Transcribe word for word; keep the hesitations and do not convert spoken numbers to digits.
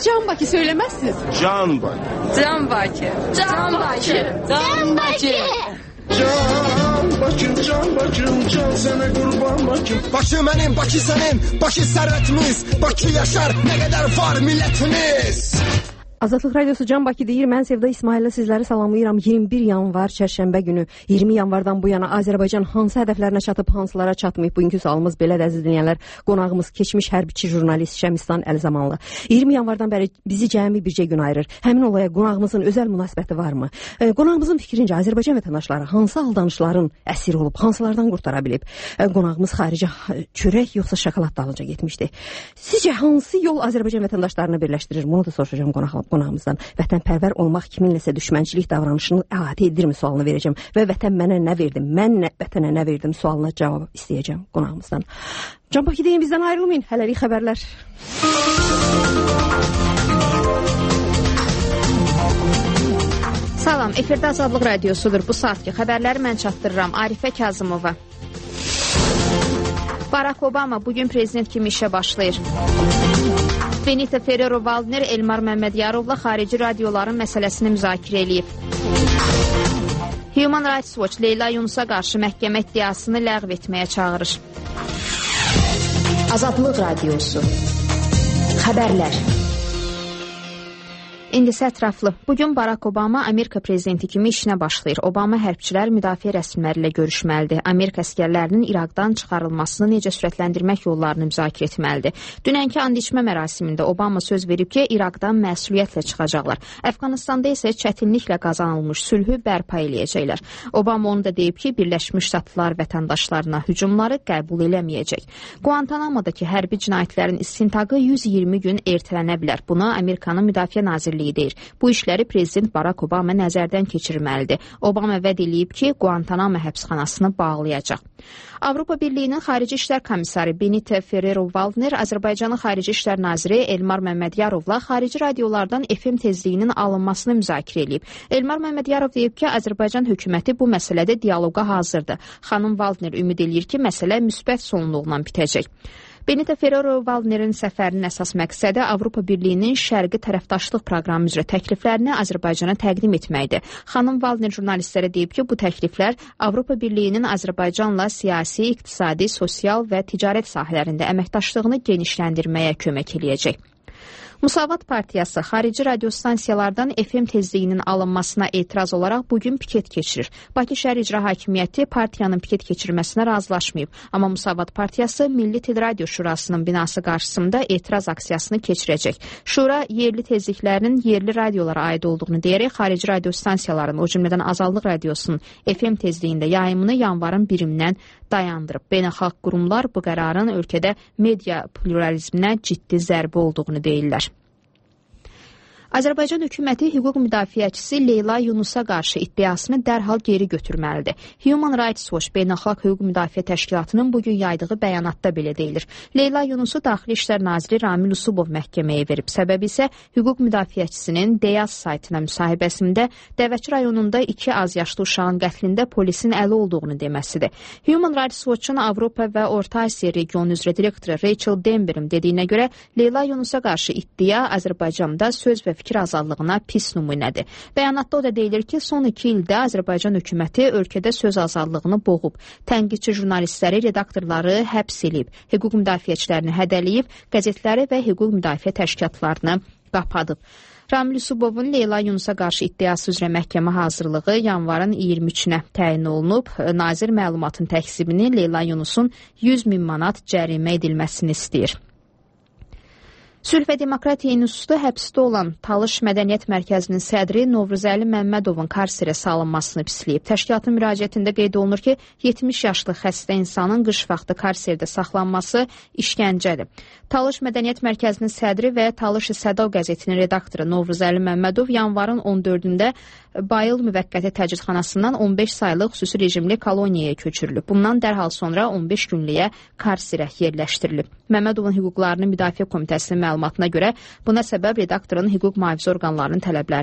Can Bakı söylemezsiniz? Can Bakı. Can Bakı. Can Bakı. Can Bakı. Can Bakım, can Bakım, can sana kurban Bakım. Bakı benim, Bakı senin, Bakı servetimiz. Bakı yaşar, ne kadar var milletiniz. Azadlıq Radiosu Can Bakı deyir. Mən Sevda İsmail'lə sizləri salamlayıram. iyirmi bir yanvar çərşənbə günü. iyirmi yanvardan bu yana Azərbaycan hansı hədəflərinə çatıb, hansılara çatmayıb? Bugünkü sualımız belədir əziz dinləyənlər. Qonağımız keçmiş hərbiçi jurnalist Şəmistan Əlzamanlı. iyirmi yanvardan bəri bizi cəmi bircə gün ayırır. Həmin olaya qonağımızın özəl münasibəti varmı? E, qonağımızın fikrincə Azərbaycan vətəndaşları hansı aldanışların əsiri olub, hansılardan qurtara bilib? E, qonağımız xaricə çörək yoxsa şokolad dalınca getmişdi. Sizcə hansı yol Azərbaycan vətəndaşlarını birləşdirir? Bunu da soruşacağım qonağım. Qonağımızdan vətənpərvər olmaq kiminləsə düşmənçilik davranışını əhatə edirmi sualını verəcəm və vətən mənə nə verdi, mən nə, vətənə nə verdim sualına cavab istəyəcəm qonağımızdan. Can Bakı deyin, bizdən ayrılmayın. Hələlik xəbərlər. Salam, efirdə Azadlıq Radiosudur. Bu saatki xəbərləri mən çatdırıram. Arifə Kazımova. Barack Obama bugün prezident kimi işə başlayır. Benito Ferrero-Waldner Elmar Məmmədiyarovla xarici radioların məsələsini müzakirə eləyib. Human Rights Watch Leyla Yunusa qarşı məhkəmə iddiasını ləğv etməyə çağırır. Azadlıq Radiosu. Xəbərlər. İndi isə ətraflı. Bugün Barack Obama Amerika prezidenti kimi işinə başlayır. Obama hərbçilər müdafiə rəsmiləri ilə görüşməlidir. Amerika əskərlərinin İraqdan çıxarılmasını necə sürətləndirmək yollarını müzakirə etməlidir. Dünənki and içmə mərasimində Obama söz verib ki, İraqdan məsuliyyətlə çıxacaqlar. Əfqanistanda isə çətinliklə qazanılmış sülhü bərpa eləyəcəklər. Obama onu da deyib ki, Birləşmiş Ştatlar vətəndaşlarına hücumları qəbul eləməyəcək. Guantanamo-dakı hərbi cinayətlərin istintaqı yüz iyirmi gün ertələnə bilər. Bunu Amerikanın Müdafiə Nazirliyi deyir. Bu işləri prezident Barack Obama nəzərdən keçirməlidir. Obama vəd eləyib ki, Guantanamo həbsxanasını bağlayacaq. Avropa Birliyinin Xarici İşlər Komissarı Benito Ferrero-Waldner Azərbaycanın Xarici İşlər Naziri Elmar Məmmədiyarovla xarici radiolardan F M tezliyinin alınmasını müzakirə edib. Elmar Məmmədiyarov deyib ki, Azərbaycan hökuməti bu məsələdə dialoqa hazırdır. Xanım Waldner ümid eləyir ki, məsələ müsbət sonluqla bitəcək. Benito Ferrero-Waldnerin səfərinin əsas məqsədi Avropa Birliyinin şərqi tərəfdaşlıq proqramı üzrə təkliflərini Azərbaycana təqdim etməkdir. Xanım Waldner jurnalistlərə deyib ki, bu təkliflər Avropa Birliyinin Azərbaycanla siyasi, iqtisadi, sosial və ticarət sahələrində əməkdaşlığını genişləndirməyə kömək eləyəcək. Musavat Partiyası xarici radiostansiyalardan F M tezliyinin alınmasına etiraz olaraq bugün piket keçirir. Bakı Şəhər İcra Hakimiyyəti partiyanın piket keçirməsinə razılaşmayıb. Amma Musavat Partiyası Milli Teleradio Şurasının binası qarşısında etiraz aksiyasını keçirəcək. Şura yerli tezliklərinin yerli radiolara aid olduğunu deyərək xarici radiostansiyaların, o cümlədən Azadlıq Radiosunun F M tezliyində yayımını yanvarın birindən dayandırıb. Beynəlxalq qurumlar bu qərarın ölkədə media pluralizminə ciddi zərbə olduğunu deyirlər. Azərbaycan hökuməti hüquq müdafiəçisi Leyla Yunusa qarşı iddiasını dərhal geri götürməlidir. Human Rights Watch Beynəlxalq Hüquq Müdafiə Təşkilatının bugün yaydığı bəyanatda belə deyilir. Leyla Yunusu Daxili İşlər Naziri Ramil Usubov məhkəməyə verib. Səbəbi isə hüquq müdafiəçisinin Deyaz saytına müsahibəsində Dəvəçi rayonunda iki az yaşlı uşağın qətlində polisin əli olduğunu deməsidir. Human Rights Watch-un Avropa və Orta Asiya regionu üzrə direktoru Rachel Denber'in dediyinə görə Leyla Yunusa qarşı iddia Azərbaycanda söz və fikir azadlığına pis nümunədir. Bəyanatda o da deyilir ki, son iki ildə Azərbaycan hökuməti ölkədə söz azadlığını boğub, tənqidçi jurnalistləri, redaktorları həbs edib, hüquq müdafiəçilərini hədələyib, qəzetləri və hüquq müdafiə təşkilatlarını qapadıb. Ramil Usubovun Leyla Yunusa qarşı iddiası üzrə məhkəmə hazırlığı yanvarın iyirmi üçünə təyin olunub. Nazir məlumatın təksibini Leyla Yunusun yüz min manat cərimə edilməsini istəyir. Sülh və Demokratiya İnstitutu həbsdə olan Talış Mədəniyyət Mərkəzinin sədri Novruzəli Məmmədovun karserə salınmasını pisləyib. Təşkilatın müraciətində qeyd olunur ki, yetmiş yaşlı xəstə insanın qış vaxtı karserdə saxlanması işgəncədir. Talış Mədəniyyət Mərkəzinin sədri və Talış Sədav qəzetinin redaktoru Novruzəli Məmmədov yanvarın on dördündə Bayıl müvəqqəti təcridxanasından on beş saylı xüsusi rejimli koloniyaya köçürülüb. Bundan dərhal sonra on beş günlüyə karserə yerləşdirilib. Məmmədovun hüquqlarını Müdafiə Komitəsinin məlumatına görə buna səbəb redaktorun hüquq mühafizə orqanlarının tələbləri